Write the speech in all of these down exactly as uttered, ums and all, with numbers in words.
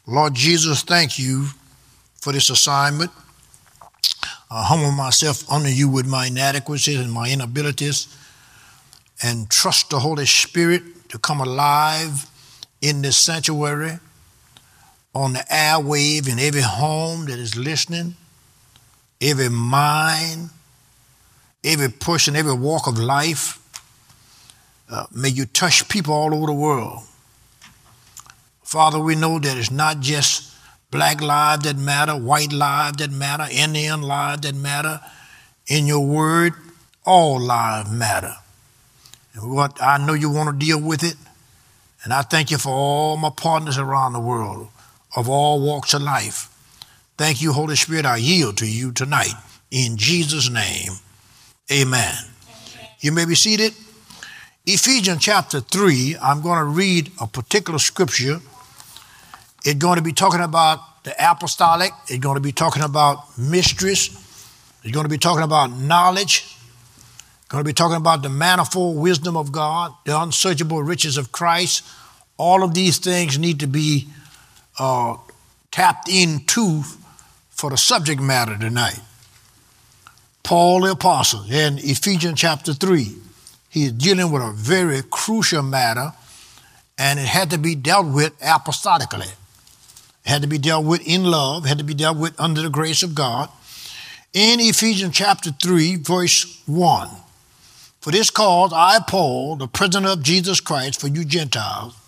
Lord Jesus, thank you for this assignment. I humble myself under you with my inadequacies and my inabilities, and trust the Holy Spirit to come alive in this sanctuary, on the airwave, in every home that is listening, every mind, every person, every walk of life. Uh, may you touch people all over the world. Father, we know that it's not just black lives that matter, white lives that matter, Indian lives that matter. In your word, all lives matter. And what I know you want to deal with it. And I thank you for all my partners around the world of all walks of life. Thank you, Holy Spirit. I yield to you tonight. In Jesus' name, amen. Amen. You may be seated. Ephesians chapter three, I'm going to read a particular scripture. It's going to be talking about the apostolic. It's going to be talking about mysteries. It's going to be talking about knowledge. It's going to be talking about the manifold wisdom of God, the unsearchable riches of Christ. All of these things need to be uh, tapped into for the subject matter tonight. Paul the Apostle in Ephesians chapter three, he is dealing with a very crucial matter, and it had to be dealt with apostolically. It had to be dealt with in love, had to be dealt with under the grace of God. In Ephesians chapter three, verse one, for this cause I, Paul, the prisoner of Jesus Christ, for you Gentiles,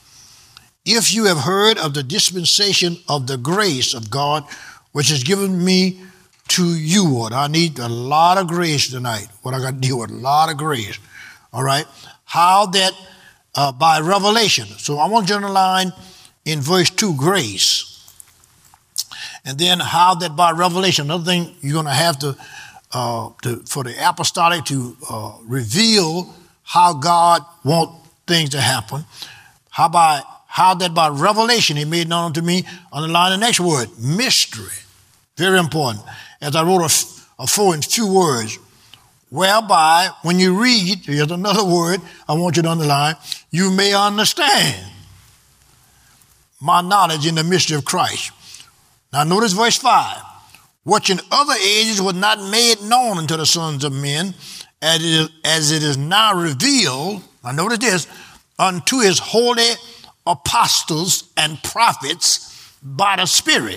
if you have heard of the dispensation of the grace of God, which is given me to you, Lord. I need a lot of grace tonight. What I got to deal with, a lot of grace. All right? How that uh, by revelation. So I want you to underline in verse two, grace. And then how that by revelation. Another thing you're going to have to, uh, to for the apostolic to uh, reveal how God wants things to happen. How by how that by revelation he made known unto me. Underline the next word, mystery. Very important. As I wrote a, a four in few words, whereby when you read, here's another word I want you to underline, you may understand my knowledge in the mystery of Christ. Now notice verse five. Which in other ages was not made known unto the sons of men, as it is, as it is now revealed, now notice this, unto his holy apostles and prophets by the Spirit.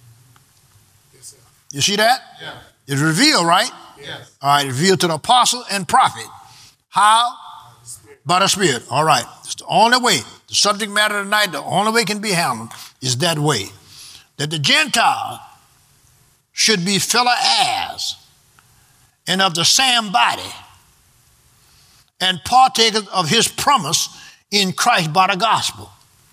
Yes, you see that? Yeah. It's revealed, right? Yes. All right, revealed to the apostle and prophet. How? By the Spirit. By the Spirit. All right. It's the only way. The subject matter tonight, the only way it can be handled is that way. That the Gentile should be fellow heirs and of the same body and partakers of his promise in Christ by the gospel.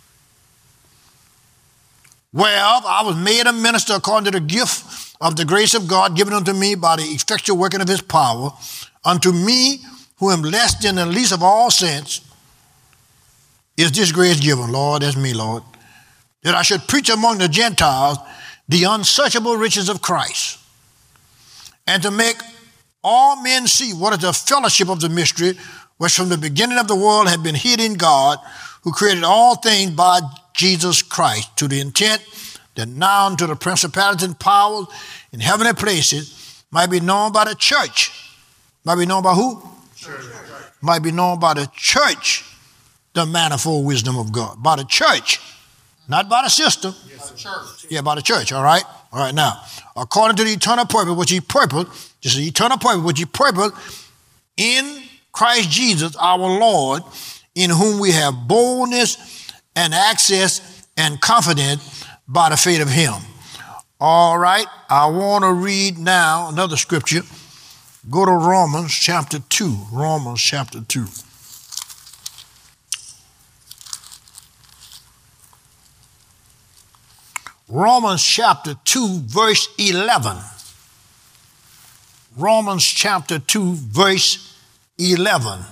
Whereof I was made a minister according to the gift of the grace of God given unto me by the effectual working of his power, unto me who am less than the least of all saints, is this grace given, Lord, that's me, Lord, that I should preach among the Gentiles the unsearchable riches of Christ, and to make all men see what is the fellowship of the mystery, which from the beginning of the world had been hid in God, who created all things by Jesus Christ, to the intent that now unto the principalities and powers in heavenly places might be known by the church. Might be known by who? Church. Might be known by the church, the manifold wisdom of God. By the church, not by the system. Yes, church. Yeah, by the church, all right? All right, now, according to the eternal purpose, which he purposed, just the eternal purpose, which he purposed in Christ Jesus our Lord, in whom we have boldness and access and confidence by the faith of him. All right, I want to read now another scripture. Go to Romans chapter two. Romans chapter two. Romans chapter two, verse eleven. Romans chapter two, verse eleven.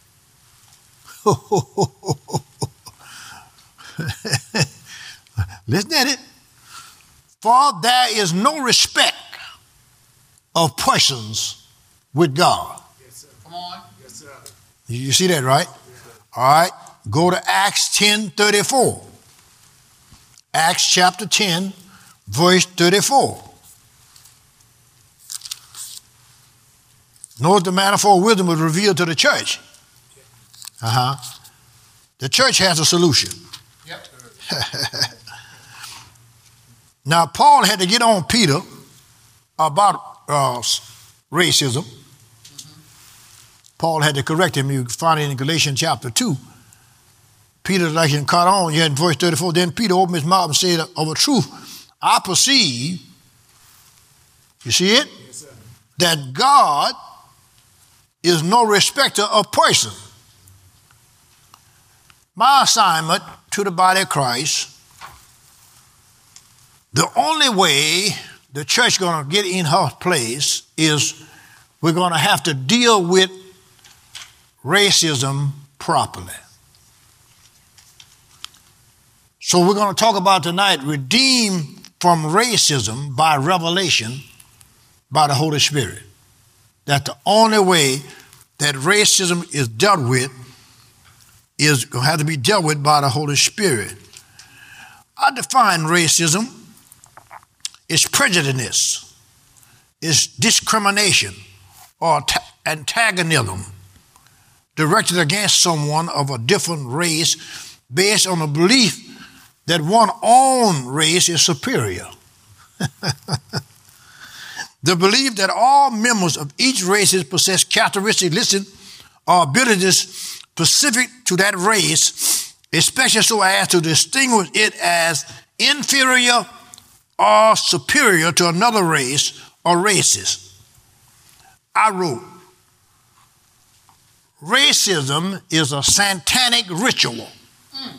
Listen at it. For there is no respect of persons with God. Yes, sir. Come on. Yes, sir. You see that, right? Yes, all right. Go to Acts ten thirty-four. Acts chapter ten, verse thirty-four. Notice the manifold wisdom was revealed to the church. Uh-huh. The church has a solution. Yep. Now, Paul had to get on Peter about uh, racism. Mm-hmm. Paul had to correct him. You find it in Galatians chapter two. Peter, like he caught on, you had in verse thirty-four, then Peter opened his mouth and said, of a truth, I perceive, you see it? Yes, sir. That God is no respecter of person. My assignment to the body of Christ, the only way the church is going to get in her place is we're going to have to deal with racism properly. So we're going to talk about tonight, redeemed from racism by revelation by the Holy Spirit. That the only way that racism is dealt with is going to have to be dealt with by the Holy Spirit. I define racism as prejudice, is discrimination or antagonism directed against someone of a different race based on a belief that one's own race is superior. The belief that all members of each race possess characteristics listed or abilities specific to that race, especially so as to distinguish it as inferior or superior to another race or races. I wrote, racism is a satanic ritual mm.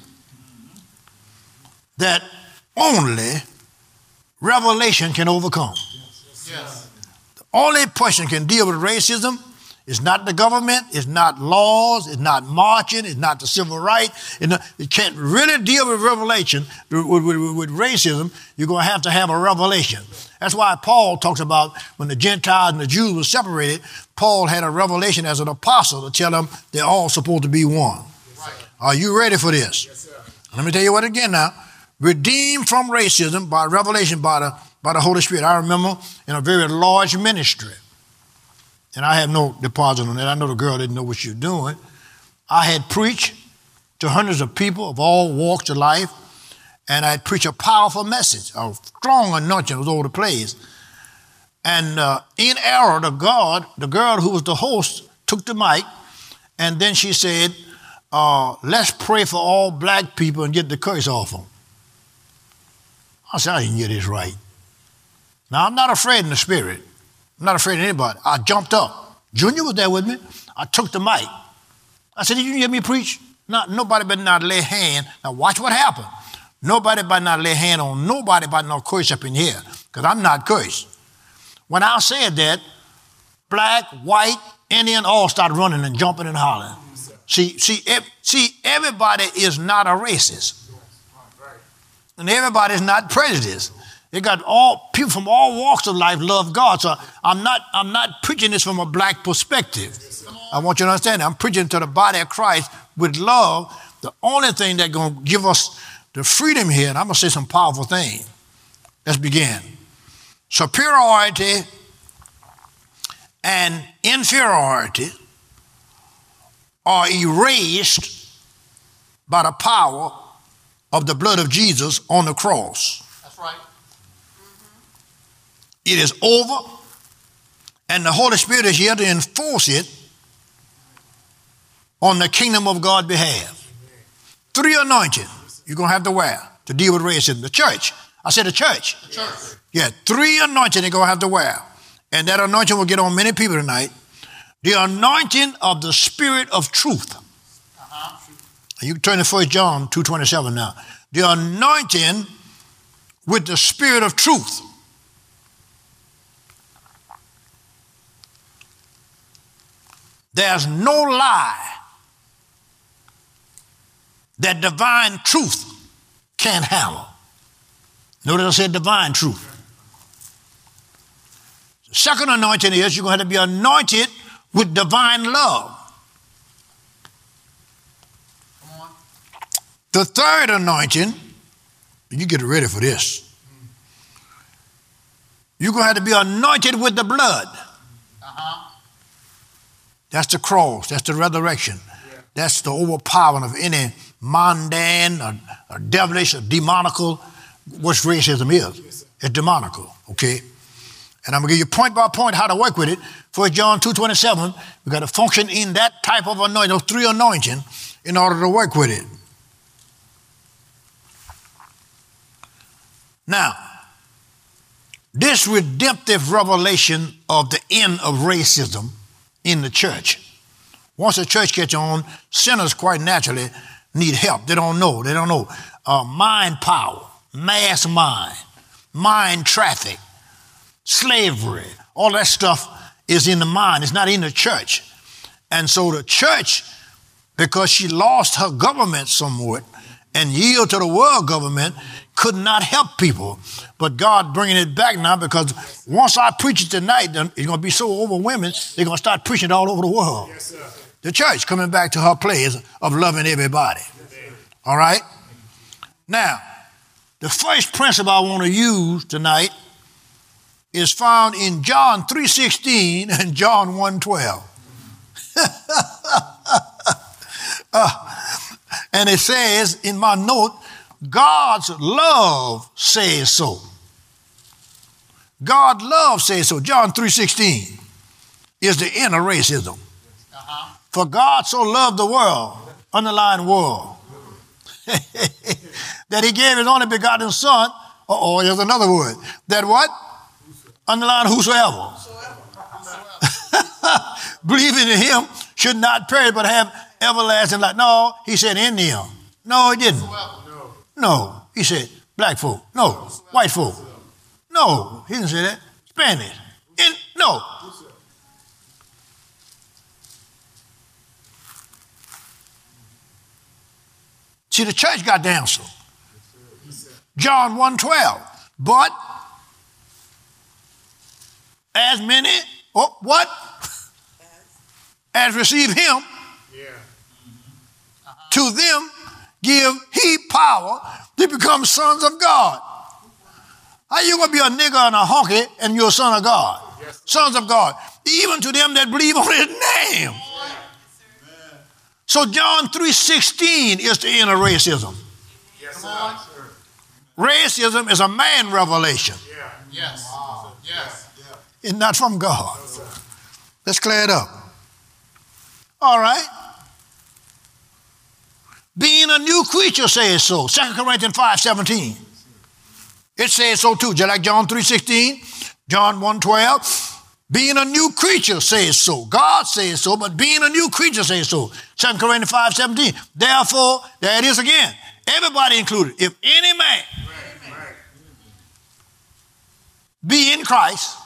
that only revelation can overcome. Yes. The only person can deal with racism is not the government, it's not laws, it's not marching, it's not the civil rights. It, it can't really deal with revelation, with, with, with racism. You're going to have to have a revelation. That's why Paul talks about when the Gentiles and the Jews were separated, Paul had a revelation as an apostle to tell them they're all supposed to be one. Right. Are you ready for this? Yes, sir. Let me tell you what again now. Redeemed from racism by revelation by the by the Holy Spirit. I remember in a very large ministry, and I have no deposit on that. I know the girl didn't know what she was doing. I had preached to hundreds of people of all walks of life, and I had preached a powerful message. A strong anointing was over the place. And uh, in error, the God, the girl who was the host, took the mic, and then she said, uh, let's pray for all black people and get the curse off them. I said, I didn't get this right. Now, I'm not afraid in the spirit. I'm not afraid of anybody. I jumped up. Junior was there with me. I took the mic. I said, did you hear me preach? Not, nobody better not lay hand. Now, watch what happened. Nobody better not lay hand on nobody but no curse up in here, because I'm not cursed. When I said that, black, white, Indian, all started running and jumping and hollering. See, see, ev- see, everybody is not a racist. And everybody's not prejudiced. They got all people from all walks of life love God. So I'm not, I'm not preaching this from a black perspective. I want you to understand that. I'm preaching to the body of Christ with love. The only thing that's going to give us the freedom here, and I'm going to say some powerful things. Let's begin. Superiority and inferiority are erased by the power of the blood of Jesus on the cross. That's right. It is over, and the Holy Spirit is here to enforce it on the kingdom of God's behalf. Three anointing you're going to have to wear to deal with racism. The church. I said the church. The church. Yeah, three anointing you're going to have to wear. And that anointing will get on many people tonight. The anointing of the Spirit of truth. Uh-huh. You can turn to First John two twenty-seven now. The anointing with the Spirit of truth. There's no lie that divine truth can't handle. Notice I said divine truth. The second anointing is you're going to have to be anointed with divine love. Come on. The third anointing You get ready for this. You're going to have to be anointed with the blood. Uh-huh. That's the cross. That's the resurrection. Yeah. That's the overpowering of any mundane or, or devilish or demonical, which racism is. Yes, it's demonical, okay? And I'm going to give you point by point how to work with it. First John two twenty-seven, we got to function in that type of anointing, those three anointing, in order to work with it. Now, this redemptive revelation of the end of racism in the church. Once the church gets on, sinners quite naturally need help. They don't know. They don't know. Uh, mind power, mass mind, mind traffic, slavery, all that stuff is in the mind. It's not in the church. And so the church, because she lost her government somewhat and yielded to the world government, could not help people. But God bringing it back now, because once I preach it tonight, it's going to be so overwhelming, they're going to start preaching it all over the world. Yes, sir. The church coming back to her place of loving everybody. Yes, all right? Now, the first principle I want to use tonight is found in John three sixteen and John one twelve. uh, and it says in my note, God's love says so. God love says so. John three sixteen is the end of racism. Uh-huh. For God so loved the world, underline world, that he gave his only begotten son, uh-oh, there's another word, that what? Underline whosoever. Believing in him should not perish but have everlasting life. No, he said in him. No, he didn't. No, he said black folk. No, white folk. No, he didn't say that. Spanish. In, no. See, the church got the answer. John one twelve. But as many, oh, what? As receive him, yeah. Uh-huh. To them give he power to become sons of God. How you going to be a nigger and a honky and you're a son of God? Yes. Sons of God. Even to them that believe on his name. Yes, so John three sixteen is the end of racism. Yes, sir. Racism is a man revelation. Yeah. Yes. Wow. Yes. It's not from God. No, let's clear it up. All right. Being a new creature says so. Second Corinthians five seventeen. It says so too, just like John three sixteen, John one twelve. Being a new creature says so. God says so, but being a new creature says so. Second Corinthians five seventeen. Therefore, there it is again. Everybody included. If any man right, right. be in Christ,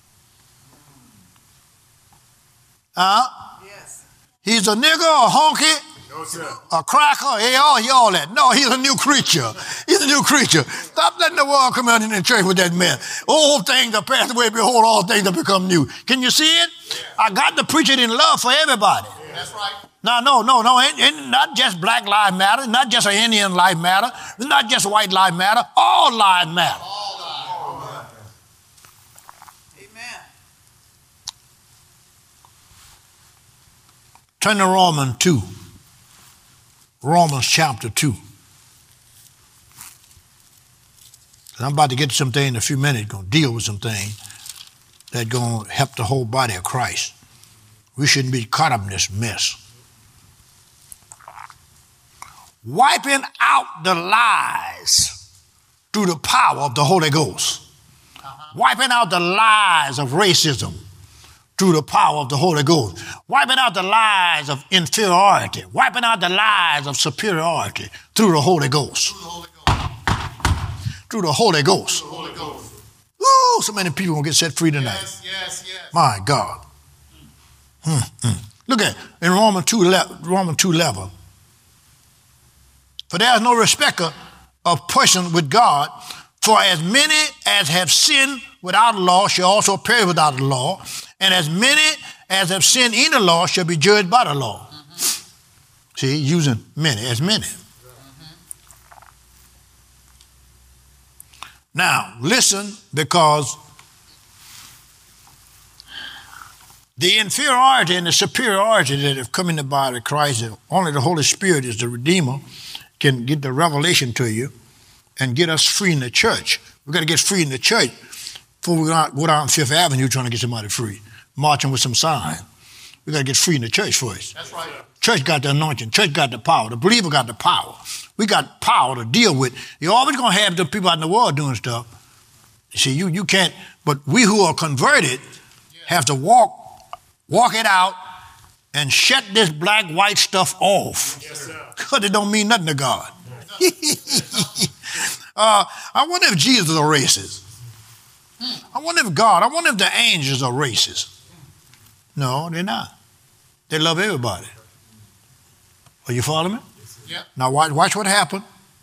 uh, yes. he's a nigger, a honky, no, sir. A cracker, he all, he all that. No, he's a new creature. He's a new creature. Stop letting the world come out in the church with that mess. Old things are passed away, behold, all things have become new. Can you see it? Yeah. I got to preach it in love for everybody. Yeah. That's right. No, no, no, no, it, it, not just black lives matter, not just an Indian life matter, not just white lives matter, all lives matter. All lives. All lives. Amen. Turn to Romans two. Romans chapter two. I'm about to get to something in a few minutes, going to deal with some things that's going to help the whole body of Christ. We shouldn't be caught up in this mess. Wiping out the lies through the power of the Holy Ghost. Uh-huh. Wiping out the lies of racism through the power of the Holy Ghost. Wiping out the lies of inferiority. Wiping out the lies of superiority through the Holy Ghost. Through the Holy Ghost. Through the Holy Ghost. Woo, so many people going to get set free tonight. Yes, yes, yes. My God. Hmm, hmm. Look at it in Romans two eleven. For there is no respecter of person with God, for as many as have sinned without the law shall also perish without the law, and as many as have sinned in the law shall be judged by the law. Mm-hmm. See, using many, as many. Mm-hmm. Now, listen, because the inferiority and the superiority that have come in the body of Christ, only the Holy Spirit is the Redeemer, can get the revelation to you and get us free in the church. We've got to get free in the church before we go down Fifth Avenue trying to get somebody free, marching with some sign. We've got to get free in the church first. That's right. Church got the anointing. Church got the power. The believer got the power. We got power to deal with. You're always going to have the people out in the world doing stuff. You see, you, you can't, but we who are converted have to walk, walk it out and shut this black, white stuff off. Yes, Because it don't mean nothing to God. uh, I wonder if Jesus are racist. I wonder if God, I wonder if the angels are racist. No, they're not. They love everybody. Are you following me? Yeah. Now watch, watch what happened.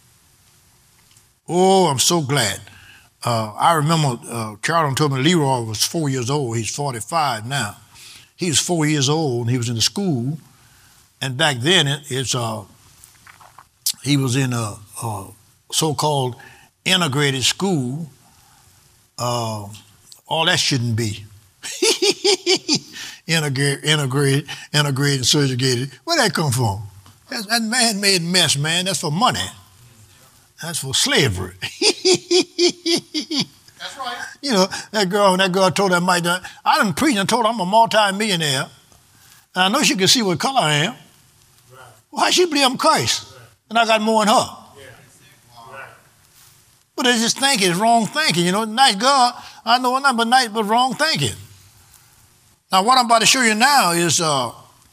Oh, I'm so glad. Uh, I remember uh, Carolyn told me Leroy was four years old. He's forty-five now. He was four years old and he was in the school. And back then, it, it's uh, he was in a, a so-called integrated school. Uh, all that shouldn't be. integrated, integrated, integrated, segregated. Where'd that come from? That's, that man-made mess, man. That's for money. That's for slavery. That's right. You know, that girl, that girl told that Mike, that, I done preached and told her I'm a multi-millionaire. And I know she can see what color I am. Right. Well, how she believe I'm Christ? Right. And I got more than her. Yeah. Right. But it's just thinking, it's wrong thinking. You know, nice girl, I know nothing but nice, but wrong thinking. Now, what I'm about to show you now is, uh,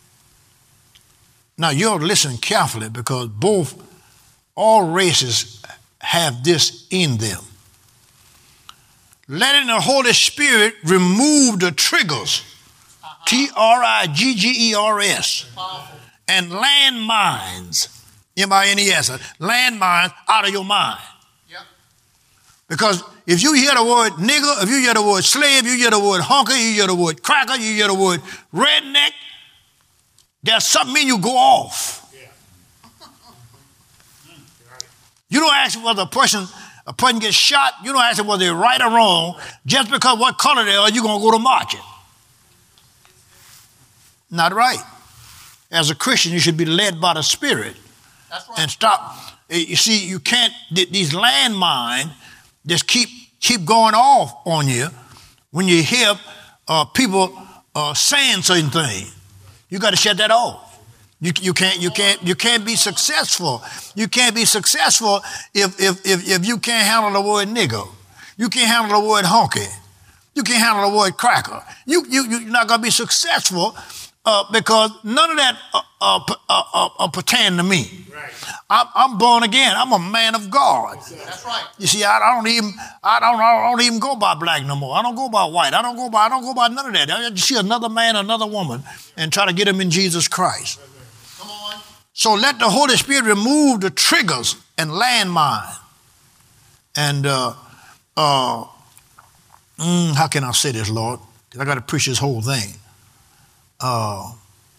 now you'll listen carefully because both, all races have this in them. Letting the Holy Spirit remove the triggers, uh-huh. T R I G G E R S, powerful. And landmines, M I N E S, landmines out of your mind. Yep. Because if you hear the word nigger, if you hear the word slave, you hear the word hunker, you hear the word cracker, you hear the word redneck, there's something in you go off. Yeah. You don't ask whether a person, a person gets shot, you don't ask them whether they're right or wrong. Just because what color they are, you're going to go to marching. Not right. As a Christian, you should be led by the Spirit. That's right. And stop. You see, you can't, these landmines just keep keep going off on you when you hear uh, people uh, saying certain things. You got to shut that off. You, you can't you can't you can't be successful. You can't be successful if if if if you can't handle the word nigger. You can't handle the word honky. You can't handle the word cracker. You you you're not gonna be successful uh, because none of that uh, uh, uh, uh, uh, pertain to me. Right. I'm, I'm born again. I'm a man of God. That's right. You see, I, I don't even I don't I don't even go by black no more. I don't go by white. I don't go by I don't go by none of that. I just see another man, another woman, and try to get them in Jesus Christ. Come on. So let the Holy Spirit remove the triggers and landmine. And uh, uh, mm, how can I say this, Lord? I got to preach this whole thing. Uh,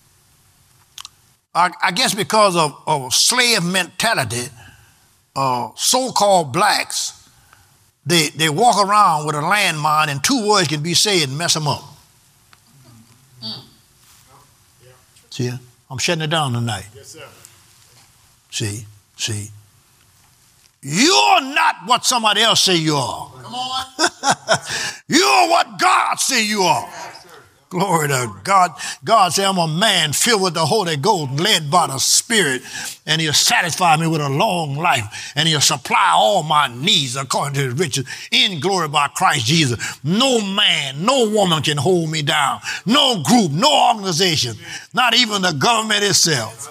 I, I guess because of, of slave mentality, uh, so-called blacks, they they walk around with a landmine and two words can be said and mess them up. Mm. See, I'm shutting it down tonight. Yes, sir. See, see. You're not what somebody else say you are. Come on. You're what God say you are. Glory to God. God said, I'm a man filled with the Holy Ghost, led by the Spirit, and he'll satisfy me with a long life, and he'll supply all my needs according to his riches in glory by Christ Jesus. No man, no woman can hold me down. No group, no organization, not even the government itself.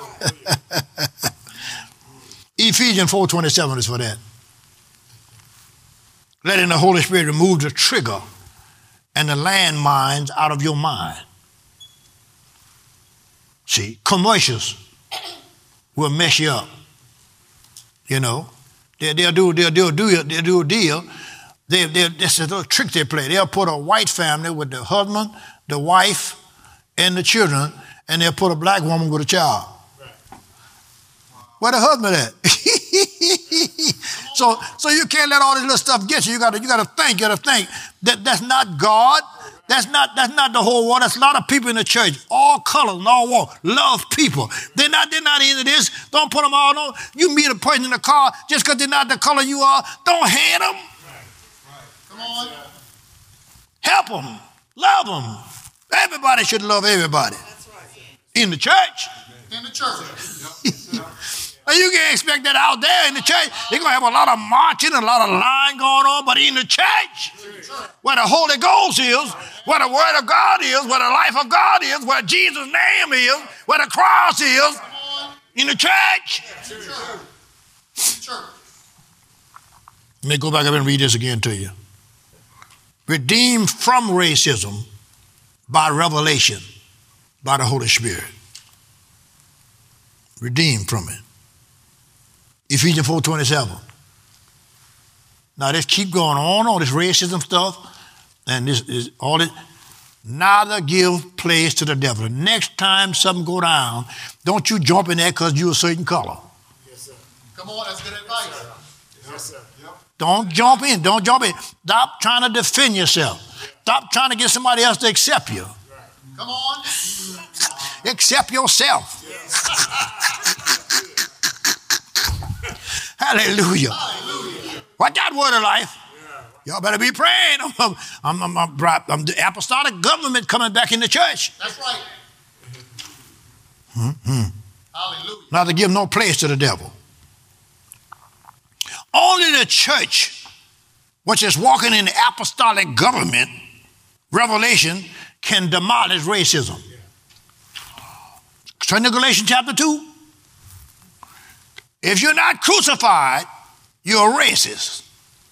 Ephesians four twenty-seven is for that. Letting the Holy Spirit remove the trigger and the landmines out of your mind. See, commercials will mess you up. You know, they, they'll do they'll do they'll do a deal. They they this is a little trick they play. They'll put a white family with the husband, the wife, and the children, and they'll put a black woman with a child. Where the husband at? So, so you can't let all this little stuff get you. You got to, you got to think. You got to think that that's not God. That's not, that's not the whole world. That's a lot of people in the church, all colors and all walks, love people. They're not, they're not into this. Don't put them all on. You meet a person in the car just because they're not the color you are. Don't hate them. Right. Right. Come on. Help them. Love them. Everybody should love everybody. That's right. In the church. In the church. Now you can't expect that out there in the church. They're going to have a lot of marching and a lot of lying going on, but in the church, where the Holy Ghost is, where the Word of God is, where the life of God is, where Jesus' name is, where the cross is, in the church. Let me go back up and read this again to you. Redeemed from racism by revelation, by the Holy Spirit. Redeemed from it. Ephesians four twenty-seven. Now this keep going on, all this racism stuff, and this is all this. Neither give place to the devil. The next time something go down, don't you jump in there because you're a certain color. Yes, sir. Come on, that's good advice. Yes, sir. Yep. Don't jump in. Don't jump in. Stop trying to defend yourself. Stop trying to get somebody else to accept you. Right. Come on. Accept yourself. Yes. Hallelujah. Hallelujah. What that word of life? Yeah. Y'all better be praying. I'm, I'm, I'm, I'm, I'm the apostolic government coming back in the church. That's right. Mm-hmm. Hallelujah. Not to give no place to the devil. Only the church, which is walking in the apostolic government, revelation, can demolish racism. Turn to Galatians chapter two. If you're not crucified, you're a racist.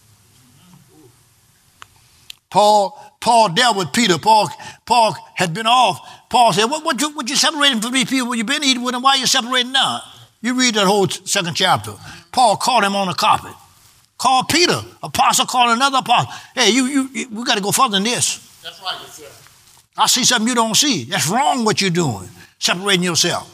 Paul, Paul dealt with Peter. Paul, Paul had been off. Paul said, what, what, you, what you separating from these people? Well, you've been eating with them. Why are you separating now? You read that whole second chapter. Paul called him on the carpet. Called Peter. Apostle called another apostle. Hey, you, you, you we got to go further than this. That's right, sir. I see something you don't see. That's wrong what you're doing. Separating yourself.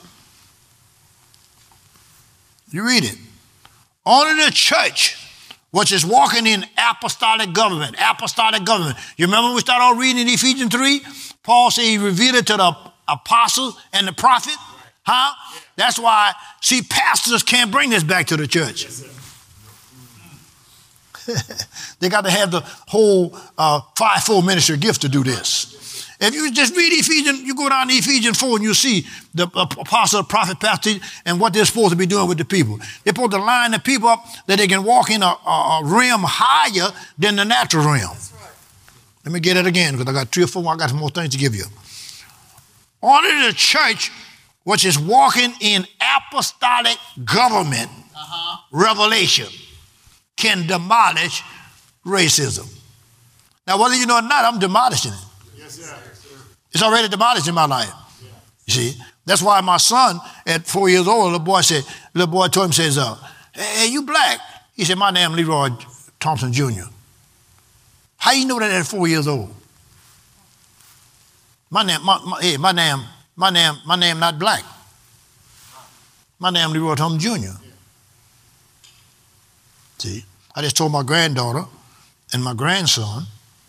You read it. Only the church, which is walking in apostolic government, apostolic government. You remember when we started all reading in Ephesians three? Paul said he revealed it to the apostles and the prophet. Huh? Yeah. That's why, see, pastors can't bring this back to the church. Yes, they got to have the whole uh, five-fold ministry gift to do this. If you just read Ephesians, you go down to Ephesians four and you see the apostle, prophet, pastor, and what they're supposed to be doing with the people. They're supposed to line the people up that they can walk in a, a, a realm higher than the natural realm. That's right. Let me get it again because I got three or four more. I got some more things to give you. Only the church, which is walking in apostolic government, uh-huh. revelation, can demolish racism. Now, whether you know it or not, I'm demolishing it. It's already demolished in my life. Yeah. You see, that's why my son at four years old, little boy said, little boy told him, says, uh, hey, you black? He said, my name Leroy Thompson Junior How you know that at four years old? My name, my, my, hey, my name, my name, my name not black. My name Leroy Thompson Junior Yeah. See, I just told my granddaughter and my grandson,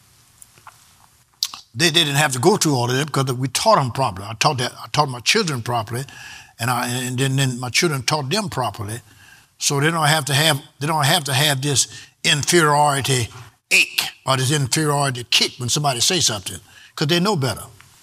They, they didn't have to go through all of that because we taught them properly. I taught that. I taught my children properly, and I and then, then my children taught them properly, so they don't have to have they don't have to have this inferiority ache or this inferiority kick when somebody says something because they know better.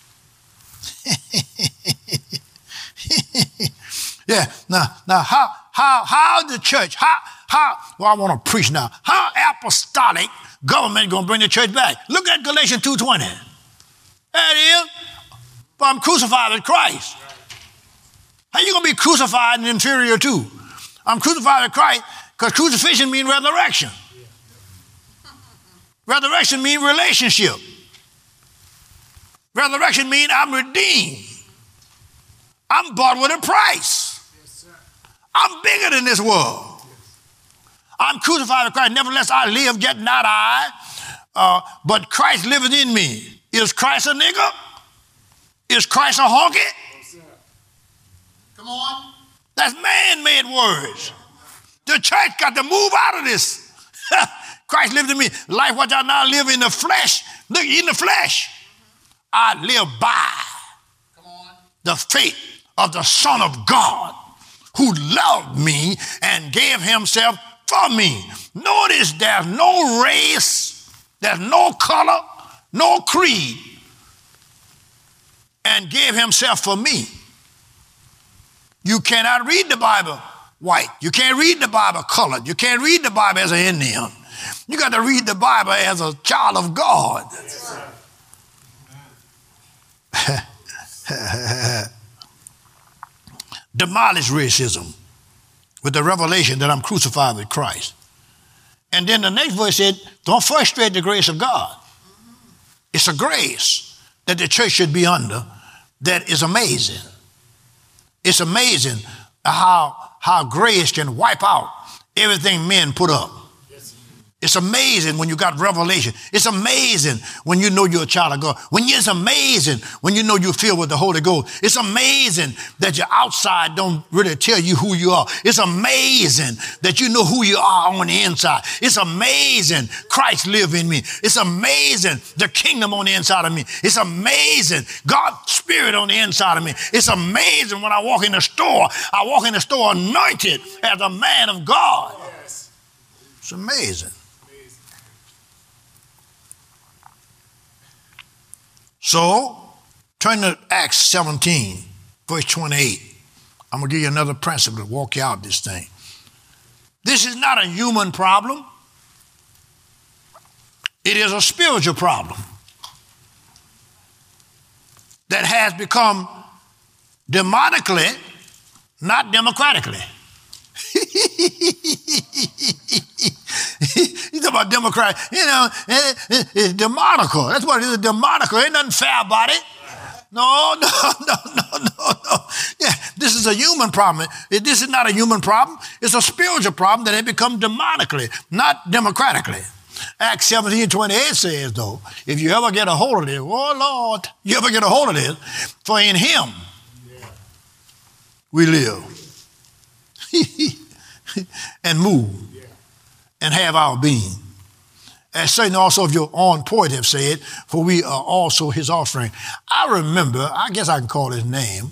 yeah. Now, now, how how how the church how how well I want to preach now. How apostolic government going to bring the church back? Look at Galatians two twenty. There it is. But I'm crucified with Christ. How you going to be crucified and inferior to? I'm crucified with Christ because crucifixion means resurrection. Resurrection means relationship. Resurrection means I'm redeemed. I'm bought with a price. I'm bigger than this world. I'm crucified with Christ. Nevertheless, I live, yet not I, uh, but Christ liveth in me. Is Christ a nigger? Is Christ a honky? Come on. That's man-made words. The church got to move out of this. Christ lived in me. Life what I now live in the flesh. Look, in the flesh. I live by the faith of the Son of God who loved me and gave himself for me. Notice there's no race, there's no color, no creed, and gave himself for me. You cannot read the Bible white. You can't read the Bible colored. You can't read the Bible as an Indian. You got to read the Bible as a child of God. Demolish racism with the revelation that I'm crucified with Christ. And then the next verse said, don't frustrate the grace of God. It's a grace that the church should be under that is amazing. It's amazing how, how grace can wipe out everything men put up. It's amazing when you got revelation. It's amazing when you know you're a child of God. When you, it's amazing when you know you're filled with the Holy Ghost. It's amazing that your outside don't really tell you who you are. It's amazing that you know who you are on the inside. It's amazing Christ lives in me. It's amazing the kingdom on the inside of me. It's amazing God's spirit on the inside of me. It's amazing when I walk in the store. I walk in the store anointed as a man of God. It's amazing. So, turn to Acts seventeen, verse twenty-eight. I'm going to give you another principle to walk you out this thing. This is not a human problem. It is a spiritual problem that has become demonically, not democratically. You talk about democrat, you know, it, it, it's demonical. That's what it is, demonical. Ain't nothing fair about it. No, no, no, no, no, no. Yeah, this is a human problem. It, this is not a human problem. It's a spiritual problem that has become demonically, not democratically. Acts seventeen twenty-eight says, though, if you ever get a hold of this, oh, Lord, you ever get a hold of this, for in him we live and move and have our being. As Satan also of your own poet have said, for we are also his offspring. I remember, I guess I can call his name.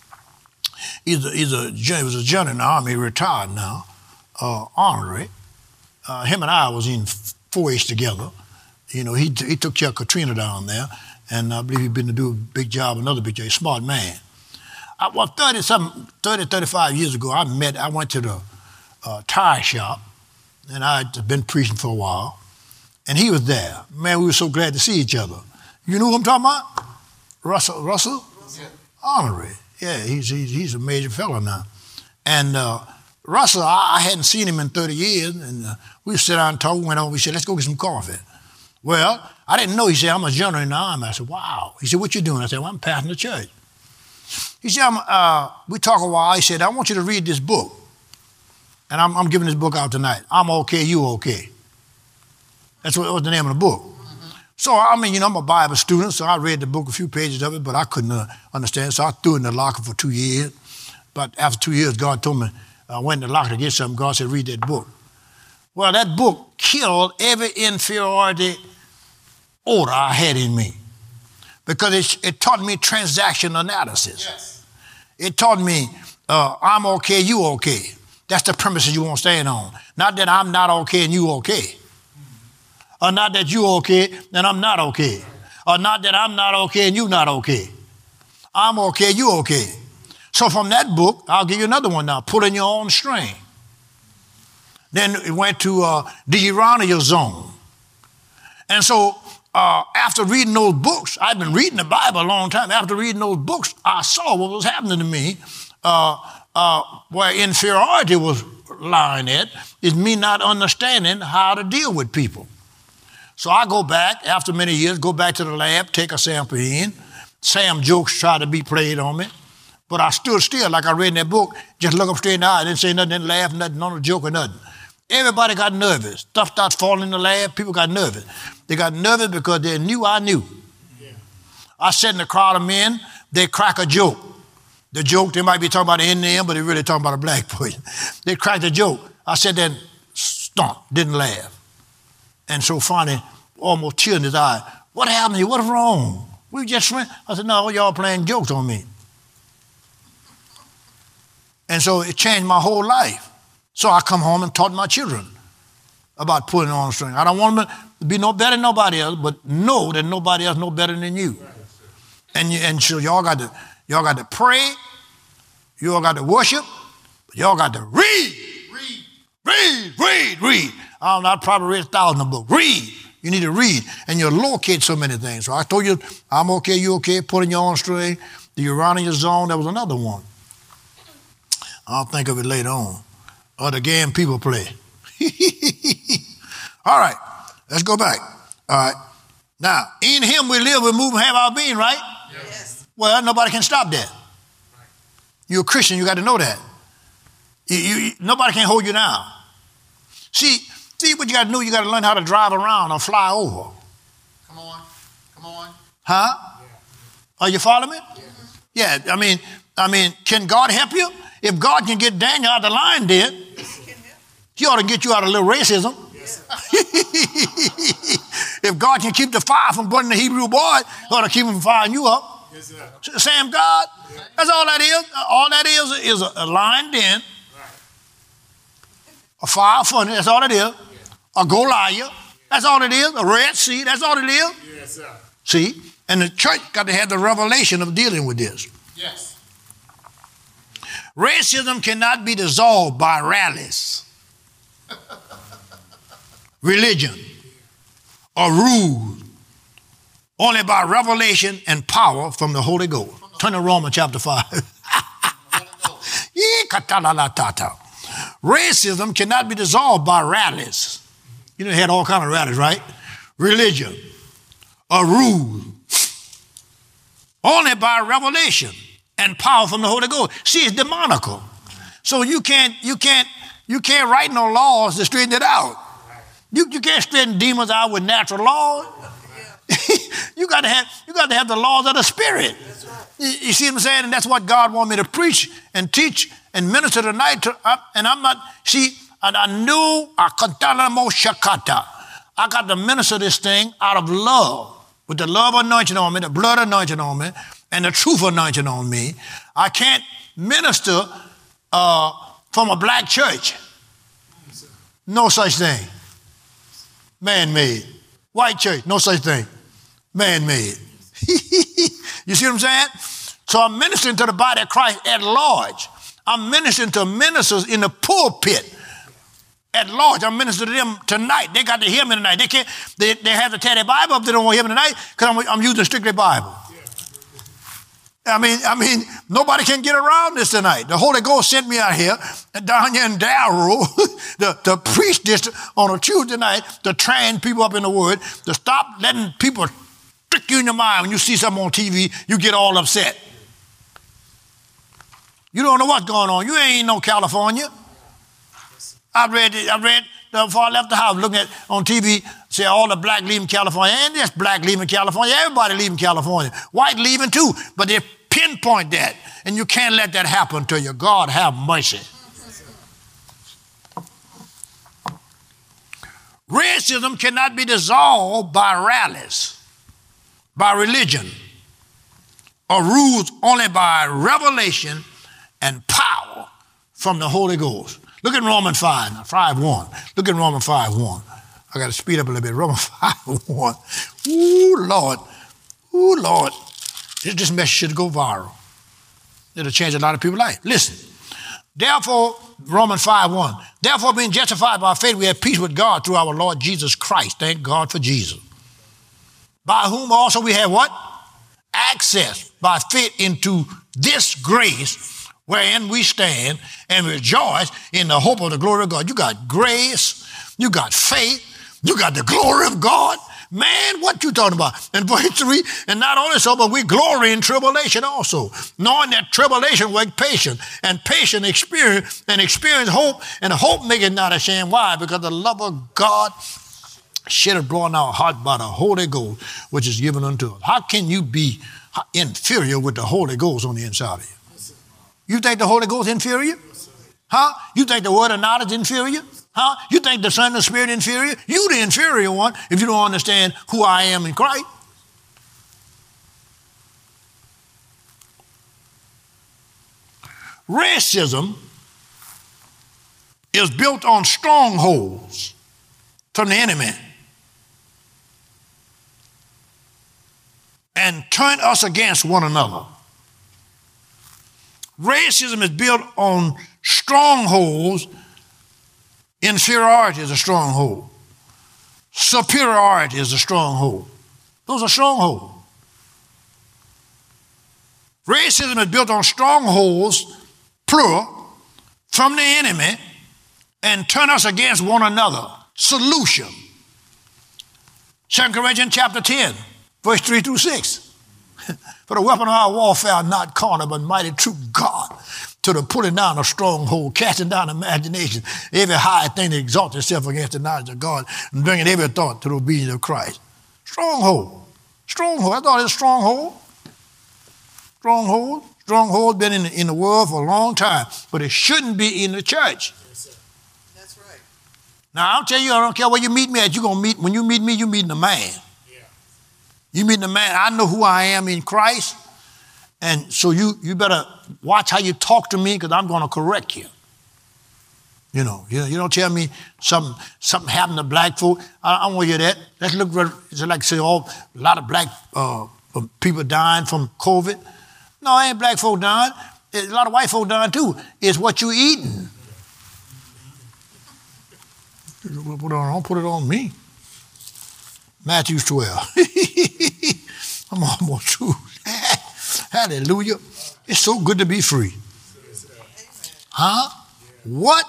He's a, he's a, he was a general in the army, retired now, uh, honorary. Uh, him and I was in four H together. You know, he, he took care of Katrina down there, and I believe he'd been to do a big job, another big job. He's a smart man. I, well, thirty, something, thirty, thirty-five years ago, I met, I went to the uh, tire shop, and I'd been preaching for a while, and he was there. Man, we were so glad to see each other. You know who I'm talking about? Russell, Russell? Yeah. Honorary. Yeah, he's, he's, he's a major fellow now. And uh, Russell, I, I hadn't seen him in thirty years, and uh, we sat down and talked, went over, we said, let's go get some coffee. Well, I didn't know. He said, I'm a general in the army. I said, wow. He said, what you doing? I said, well, I'm pastoring the church. He said, I'm, uh, we talked a while. He said, I want you to read this book. And I'm, I'm giving this book out tonight. I'm okay, you okay. That's what was the name of the book. Mm-hmm. So, I mean, you know, I'm a Bible student, so I read the book, a few pages of it, but I couldn't uh, understand. So I threw it in the locker for two years. But after two years, God told me, I went in the locker to get something. God said, read that book. Well, that book killed every inferiority order I had in me. Because it, it taught me transaction analysis. Yes. It taught me, uh, I'm okay, you okay. That's the premises you want to stand on. Not that I'm not okay and you okay. Or not that you okay and I'm not okay. Or not that I'm not okay and you not okay. I'm okay, you okay. So from that book, I'll give you another one now, Pulling Your Own String. Then it went to uh, the Urania Zone. And so uh, after reading those books, I've been reading the Bible a long time. After reading those books, I saw what was happening to me. Uh, Uh, where inferiority was lying at is me not understanding how to deal with people. So I go back, after many years, go back to the lab, take a sample in. Sam jokes try to be played on me. But I stood still like I read in that book, just look up straight in the eye, didn't say nothing, didn't laugh, nothing, no joke or nothing. Everybody got nervous. Stuff starts falling in the lab, people got nervous. They got nervous because they knew I knew. Yeah. I sat in a crowd of men, they crack a joke. The joke, they might be talking about an Indian, but they're really talking about a black person. They cracked a joke. I said that, stomp, didn't laugh. And so finally, almost tear in his eye. What happened to you? What's wrong? We just friends. I said, no, y'all playing jokes on me. And so it changed my whole life. So I come home and taught my children about putting on a string. I don't want them to be no better than nobody else, but know that nobody else no better than you. And you, and so y'all got to y'all got to pray, y'all got to worship, but y'all got to read, read, read, read, read. I don't know, I probably read a thousand of books. Read. You need to read, and you'll locate so many things. So I told you, I'm okay, you okay, putting your own string, the Uranium zone, that was another one. I'll think of it later on. Or the game people play. All right, let's go back. All right. Now, in him we live, we move, and have our being, right? Yes. Well, nobody can stop that. You're a Christian, you got to know that. You, you, nobody can hold you down. See, see what you got to do, you got to learn how to drive around or fly over. Come on, come on. Huh? Yeah. Are you following me? Yes. Yeah, I mean, I mean, can God help you? If God can get Daniel out of the lion den, he ought to get you out of a little racism. Yes. If God can keep the fire from burning the Hebrew boy, he ought to keep him from firing you up. Yes, sir. Same God. Yeah. That's all that is. All that is is a, a lion den, right. A fire furnace, that's all it is. Yeah. A Goliath, that's all it is. A Red Sea, that's all it is. Yes, sir. See? And the church got to have the revelation of dealing with this. Yes. Racism cannot be dissolved by rallies, religion, or rule, only by revelation and power from the Holy Ghost. Turn to Romans chapter five. Racism cannot be dissolved by rallies. You know, they had all kinds of rallies, right? Religion, or rule, only by revelation and power from the Holy Ghost. See, it's demonical. So you can't, you can't, you can't write no laws to straighten it out. You, you can't straighten demons out with natural laws. you got to have, you got to have the laws of the Spirit. You, you see what I'm saying? And that's what God wants me to preach and teach and minister tonight. To, uh, and I'm not. See, I, I knew I I got to minister this thing out of love, with the love anointing on me, the blood anointing on me, and the truth anointing on me. I can't minister uh, from a black church. No such thing. Man-made. White church, no such thing. Man-made. You see what I'm saying? So I'm ministering to the body of Christ at large. I'm ministering to ministers in the pulpit at large. I'm ministering to them tonight. They got to hear me tonight. They can't. They, they have to tear their Bible up. They don't want to hear me tonight because I'm, I'm using strictly Bible. I mean, I mean, nobody can get around this tonight. The Holy Ghost sent me out here, down here in Darrow, to, to preach this on a Tuesday night, to train people up in the Word, to stop letting people trick you in your mind. When you see something on T V, you get all upset. You don't know what's going on. You ain't no California. I read, I read before I left the house, looking at on T V, say all the black leaving California. Ain't just black leaving California. Everybody leaving California. White leaving too. But they pinpoint that. And you can't let that happen to you. God have mercy. Racism cannot be dissolved by rallies, by religion, or rules, only by revelation and power from the Holy Ghost. Look at Romans five, five one. Look at Romans five one. I got to speed up a little bit. Romans five one. Ooh, Lord. Ooh, Lord. This, this message should go viral. It'll change a lot of people's life. Listen. Therefore, Romans five one. Therefore, being justified by faith, we have peace with God through our Lord Jesus Christ. Thank God for Jesus. By whom also we have what? Access by faith into this grace wherein we stand and rejoice in the hope of the glory of God. You got grace, you got faith, you got the glory of God. Man, what you talking about? And verse three, and not only so, but we glory in tribulation also, knowing that tribulation works patience, and patience experience, and experience hope, and hope maketh not ashamed. Why? Because the love of God shed abroad in our heart by the Holy Ghost, which is given unto us. How can you be inferior with the Holy Ghost on the inside of you? You think the Holy Ghost inferior? Huh? You think the word of knowledge is inferior? Huh? You think the Son and the Spirit inferior? You the inferior one if you don't understand who I am in Christ. Racism is built on strongholds from the enemy and turn us against one another. Racism is built on strongholds. Inferiority is a stronghold. Superiority is a stronghold. Those are strongholds. Racism is built on strongholds, plural, from the enemy and turn us against one another. Solution. Second Corinthians chapter ten, verse three through six. For the weapon of our warfare are not carnal, but mighty through God, to the pulling down of stronghold, casting down imagination, every high thing that exalts itself against the knowledge of God, and bringing every thought to the obedience of Christ. Stronghold. Stronghold. I thought it was stronghold. Stronghold. Stronghold been in the, in the world for a long time, but it shouldn't be in the church. Yes, sir. That's right. Now, I'll tell you, I don't care where you meet me at, you're gonna meet, when you meet me, you meeting a man. You meet the man, I know who I am in Christ, and so you, you better watch how you talk to me because I'm going to correct you. You know, you, you don't tell me something, something happened to black folk. I, I don't want to hear that. Let's look at it's like say, oh, a lot of black uh, people dying from COVID. No, ain't black folk dying. A lot of white folk dying too. It's what you eating. Put it on, don't put it on me. Matthew twelve. I'm almost through. Hallelujah. It's so good to be free. Huh? What?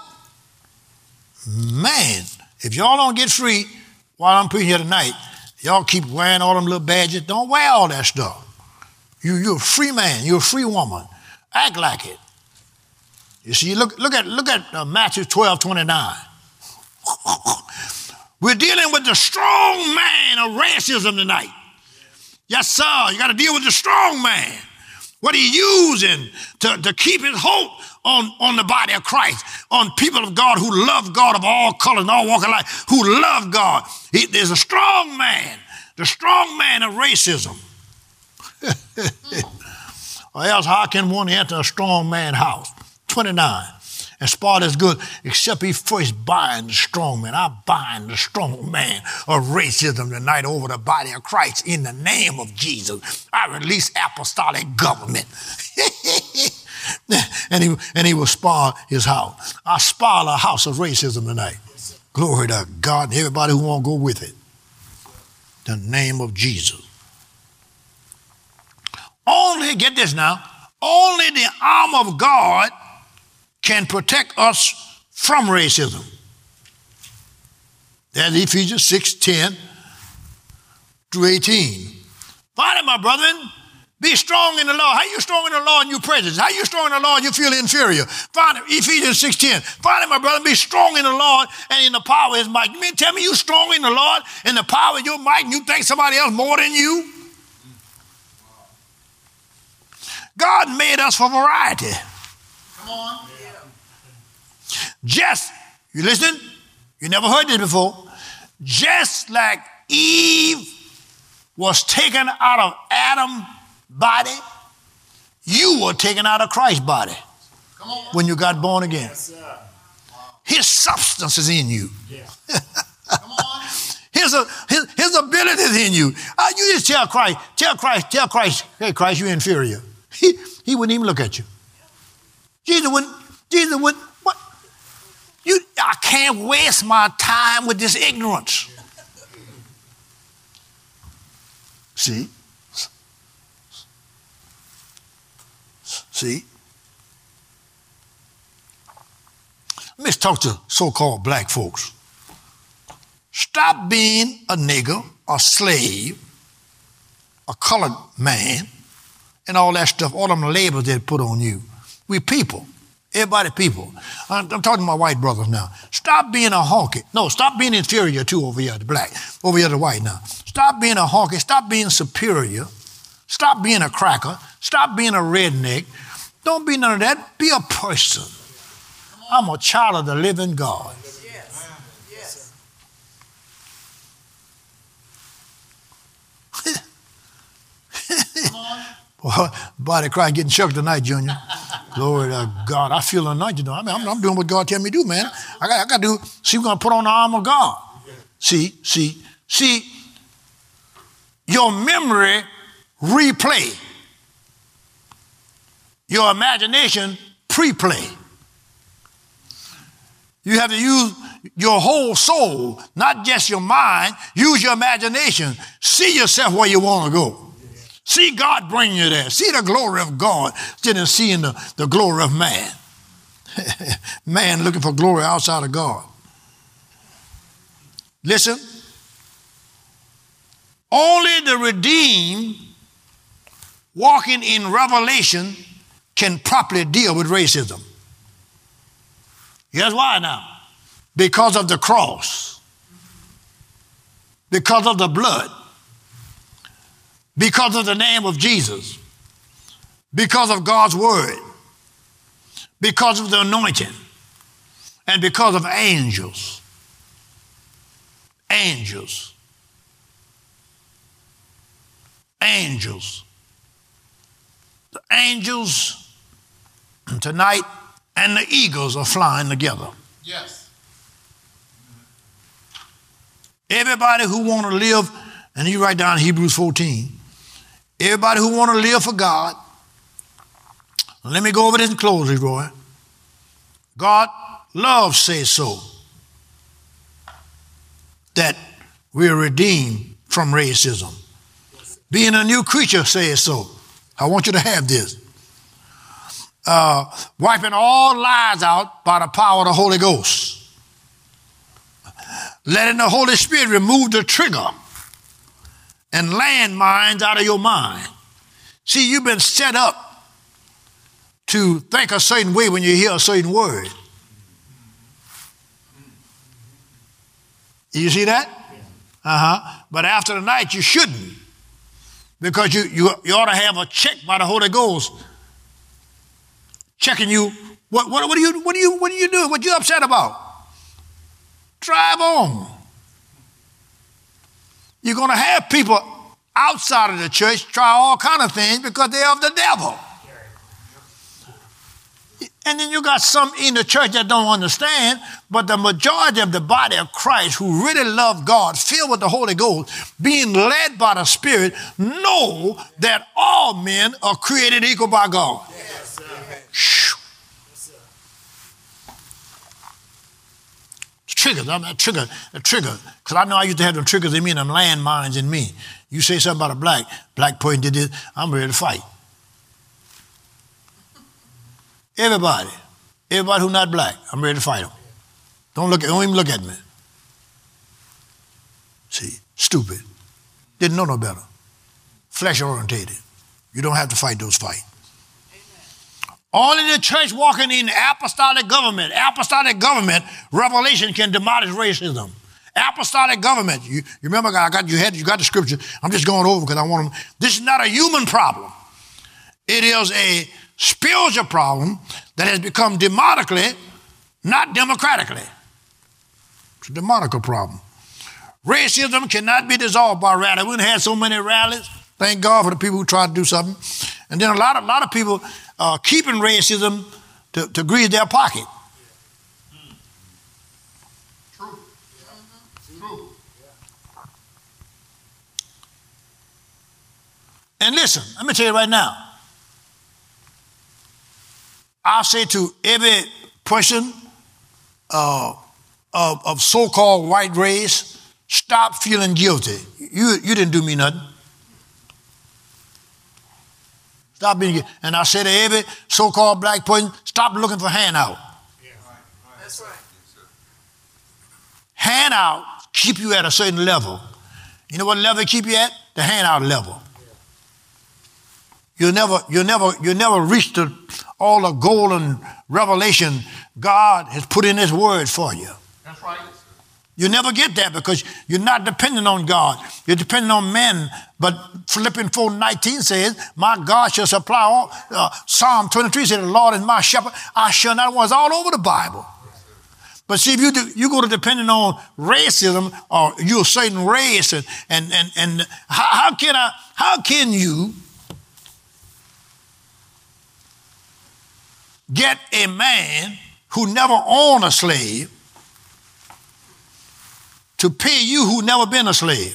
Man, if y'all don't get free while I'm preaching here tonight, y'all keep wearing all them little badges. Don't wear all that stuff. You, you're a free man. You're a free woman. Act like it. You see, look, look at, look at uh, Matthew twelve twenty-nine. We're dealing with the strong man of racism tonight. Yes, sir. You got to deal with the strong man. What he using to, to keep his hope on, on the body of Christ, on people of God who love God of all colors and all walks of life, who love God. He, there's a strong man, the strong man of racism. Or else how can one enter a strong man's house? twenty-nine. And spot is good, except he first bind the strong man. I bind the strong man of racism tonight over the body of Christ in the name of Jesus. I release apostolic government. and, he, and he will spar his house. I spar a house of racism tonight. Yes, glory to God and everybody who won't go with it. The name of Jesus. Only, get this now, only the arm of God can protect us from racism. That's Ephesians six, ten through eighteen. Finally, my brethren, be strong in the Lord. How you strong in the Lord and you prejudice? How you strong in the Lord and you feel inferior? Finally, Ephesians six, ten. Finally, my brother, be strong in the Lord and in the power of his might. You mean tell me you strong in the Lord and the power of your might and you think somebody else more than you? God made us for variety. Come on. Just, you listen? You never heard this before. Just like Eve was taken out of Adam's body, you were taken out of Christ's body. Come on. When you got born again. Yes, sir. His substance is in you. Yeah. Come on. His, his, his ability is in you. Uh, you just tell Christ, tell Christ, tell Christ, hey, Christ, you're inferior. He, he wouldn't even look at you. Jesus wouldn't, Jesus wouldn't, what? You, I can't waste my time with this ignorance. See? See? Let me talk to so-called black folks. Stop being a nigger, a slave, a colored man, and all that stuff, all them labels they put on you. We people. Everybody people. I'm, I'm talking to my white brothers now. Stop being a honky. No, stop being inferior too over here, the black. Over here, the white now. Stop being a honky. Stop being superior. Stop being a cracker. Stop being a redneck. Don't be none of that. Be a person. I'm a child of the living God. Yes. Yes. Boy, body cry getting shook tonight, Junior. Glory to God. I feel anointed. I mean, I'm, I'm doing what God tell me to do, man. I got, I got to do. See, we're going to put on the armor of God. See, see, see. Your memory replay. Your imagination pre-play. You have to use your whole soul, not just your mind. Use your imagination. See yourself where you want to go. See God bring you there. See the glory of God instead of seeing the, the glory of man. Man looking for glory outside of God. Listen. Only the redeemed walking in revelation can properly deal with racism. Here's why now. Because of the cross. Because of the blood. Because of the name of Jesus. Because of God's word. Because of the anointing. And because of angels. Angels. Angels. The angels tonight and the eagles are flying together. Yes. Everybody who want to live, and you write down Hebrews fourteen, everybody who want to live for God, let me go over this and close, Leroy. God love says so, that we're redeemed from racism. Being a new creature says so. I want you to have this. Uh, wiping all lies out by the power of the Holy Ghost. Letting the Holy Spirit remove the trigger and landmines out of your mind. See, you've been set up to think a certain way when you hear a certain word. You see that? Uh-huh. But after the night, you shouldn't. Because you, you, you ought to have a check by the Holy Ghost checking you. What, what, what, are you, what, are you, what are you doing? What are you upset about? Drive on. You're going to have people outside of the church try all kind of things because they're of the devil. And then you got some in the church that don't understand, but the majority of the body of Christ who really love God, filled with the Holy Ghost, being led by the Spirit, know that all men are created equal by God. Yes, sir. Yes, sir. Triggers, I'm a trigger, a trigger. Because I know I used to have them triggers in me and them landmines in me. You say something about a black, black person did this, I'm ready to fight. Everybody, everybody who's not black, I'm ready to fight them. Don't look at, don't even look at me. See, stupid. Didn't know no better. Flesh orientated. You don't have to fight those fights. Only the church walking in apostolic government, apostolic government, revelation can demolish racism. Apostolic government. You, you remember, I got you had you got the scripture. I'm just going over because I want them. This is not a human problem. It is a spiritual problem that has become demonically, not democratically. It's a demonical problem. Racism cannot be dissolved by rally. We done had so many rallies. Thank God for the people who tried to do something. And then a lot of, lot of people are keeping racism to, to grease their pocket. True. True. And listen, let me tell you right now. I say to every person uh, of, of so-called white race, stop feeling guilty. You, you didn't do me nothing. Stop being guilty. And I say to every so-called black person, stop looking for handout. Yeah. That's right. Handout keep you at a certain level. You know what level keep you at? The handout level. You'll never, you'll never, you'll never reach the, all the golden revelation God has put in His Word for you. That's right. You never get that because you're not dependent on God. You're dependent on men. But Philippians four nineteen says, my God shall supply all. Uh, Psalm twenty-three says, the Lord is my shepherd. I shall not want. It's all over the Bible. But see, if you do, you go to depending on racism or you're a certain race, and and and, and how, how can I? How can you get a man who never owned a slave to pay you who never been a slave?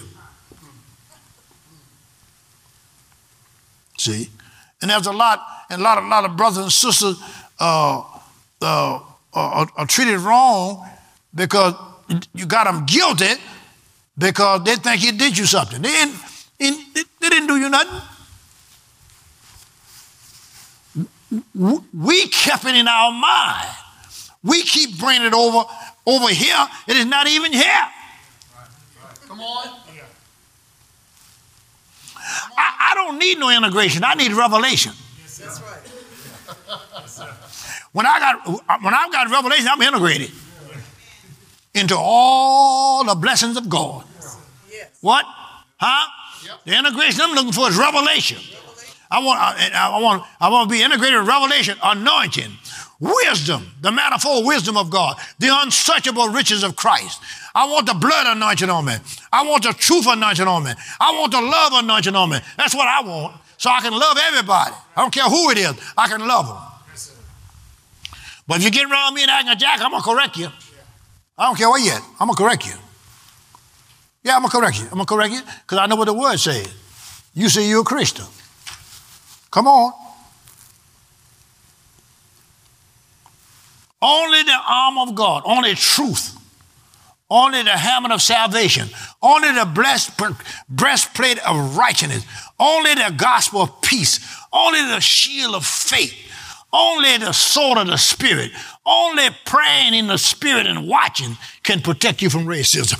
See, and there's a lot, and a lot, a lot of brothers and sisters uh, uh, are, are treated wrong because you got them guilty because they think he did you something. They didn't, they didn't do you nothing. We kept it in our mind. We keep bringing it over over here. It is not even here. Come on. I, I don't need no integration. I need revelation. That's right. When I got when I've got revelation, I'm integrated into all the blessings of God. Yes. What? Huh? The integration I'm looking for is revelation. I want I, I want I want to be integrated in revelation, anointing, wisdom, the manifold wisdom of God, the unsearchable riches of Christ. I want the blood anointing on me. I want the truth anointing on me. I want the love anointing on me. That's what I want, so I can love everybody. I don't care who it is. I can love them. But if you get around me and acting a jack, I'm going to correct you. I don't care what yet. I'm going to correct you. Yeah, I'm going to correct you. I'm going to correct you because I know what the word says. You say you're a Christian. Come on. Only the arm of God, only truth, only the helmet of salvation, only the blessed breastplate of righteousness, only the gospel of peace, only the shield of faith, only the sword of the Spirit, only praying in the Spirit and watching can protect you from racism.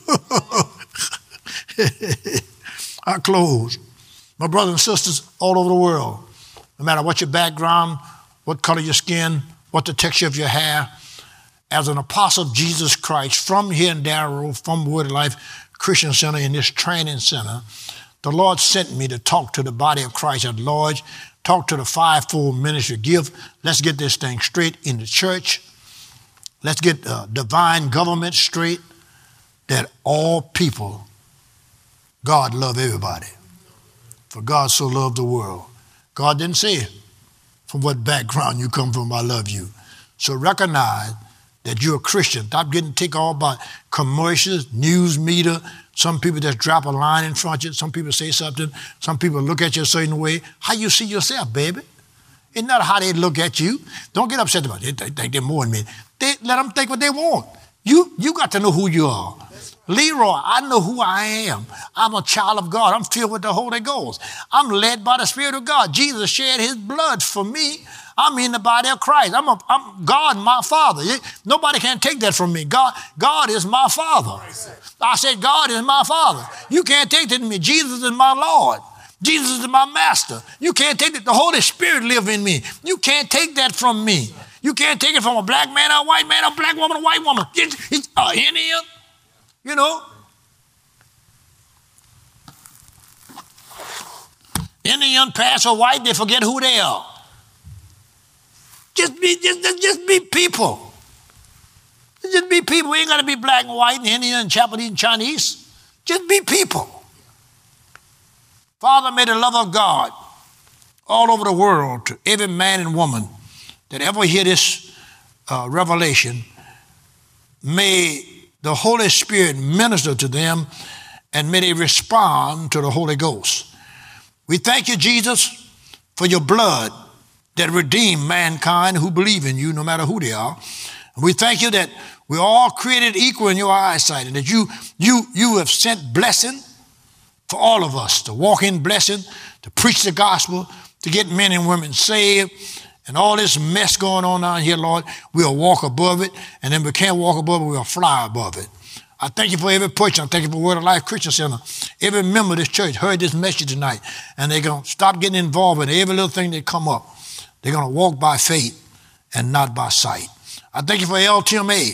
I close. My brothers and sisters all over the world, no matter what your background, what color your skin, what the texture of your hair, as an apostle of Jesus Christ from here in Darrow, from Word of Life Christian Center in this training center, the Lord sent me to talk to the body of Christ at large, talk to the fivefold ministry gift. Let's get this thing straight in the church. Let's get uh, divine government straight, that all people, God love everybody. For God so loved the world. God didn't say from what background you come from, I love you. So recognize that you're a Christian. Stop getting ticked off by commercials, news media. Some people just drop a line in front of you. Some people say something. Some people look at you a certain way. How you see yourself, baby? It's not how they look at you. Don't get upset about it. They think they're more than me. They, let them think what they want. You, you got to know who you are. Leroy, I know who I am. I'm a child of God. I'm filled with the Holy Ghost. I'm led by the Spirit of God. Jesus shed his blood for me. I'm in the body of Christ. I'm, a, I'm God, my Father. Nobody can take that from me. God, God is my Father. I said, God is my Father. You can't take that from me. Jesus is my Lord. Jesus is my Master. You can't take that. The Holy Spirit lives in me. You can't take that from me. You can't take it from a black man, a white man, a black woman, a white woman. It's, it's, uh, Indian. You know, Indian, pass or white, they forget who they are. Just be, just, just be people. Just be people. We ain't got to be black and white and Indian and Japanese and Chinese. Just be people. Father, may the love of God all over the world to every man and woman that ever hear this uh, revelation, may the Holy Spirit minister to them, and may they respond to the Holy Ghost. We thank you, Jesus, for your blood that redeemed mankind who believe in you, no matter who they are. And we thank you that we're all created equal in your eyesight, and that you, you, you have sent blessing for all of us to walk in blessing, to preach the gospel, to get men and women saved. And all this mess going on down here, Lord, we'll walk above it. And then we can't walk above it, we'll fly above it. I thank you for every person. I thank you for Word of Life Christian Center. Every member of this church heard this message tonight. And they're going to stop getting involved in every little thing that come up. They're going to walk by faith and not by sight. I thank you for L T M A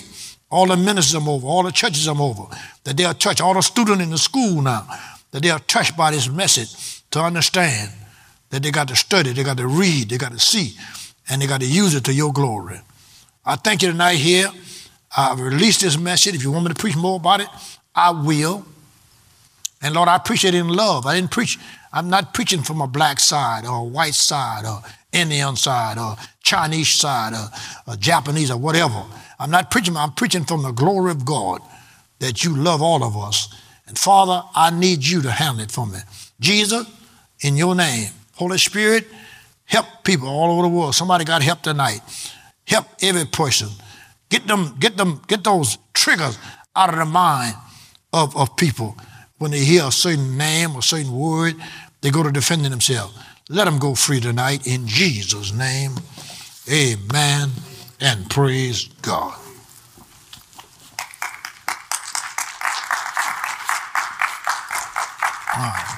all the ministers I'm over, all the churches I'm over, that they are touched, all the students in the school now, that they are touched by this message to understand that they got to study, they got to read, they got to see, and they got to use it to your glory. I thank you tonight here. I've released this message. If you want me to preach more about it, I will. And Lord, I preach it in love. I didn't preach, I'm not preaching from a black side or a white side or Indian side or Chinese side or, or Japanese or whatever. I'm not preaching, I'm preaching from the glory of God that you love all of us. And Father, I need you to handle it for me. Jesus, in your name, Holy Spirit, help people all over the world. Somebody got help tonight. Help every person. Get them, get them, get those triggers out of the mind of, of people. When they hear a certain name or certain word, they go to defending themselves. Let them go free tonight in Jesus' name. Amen and praise God. All right.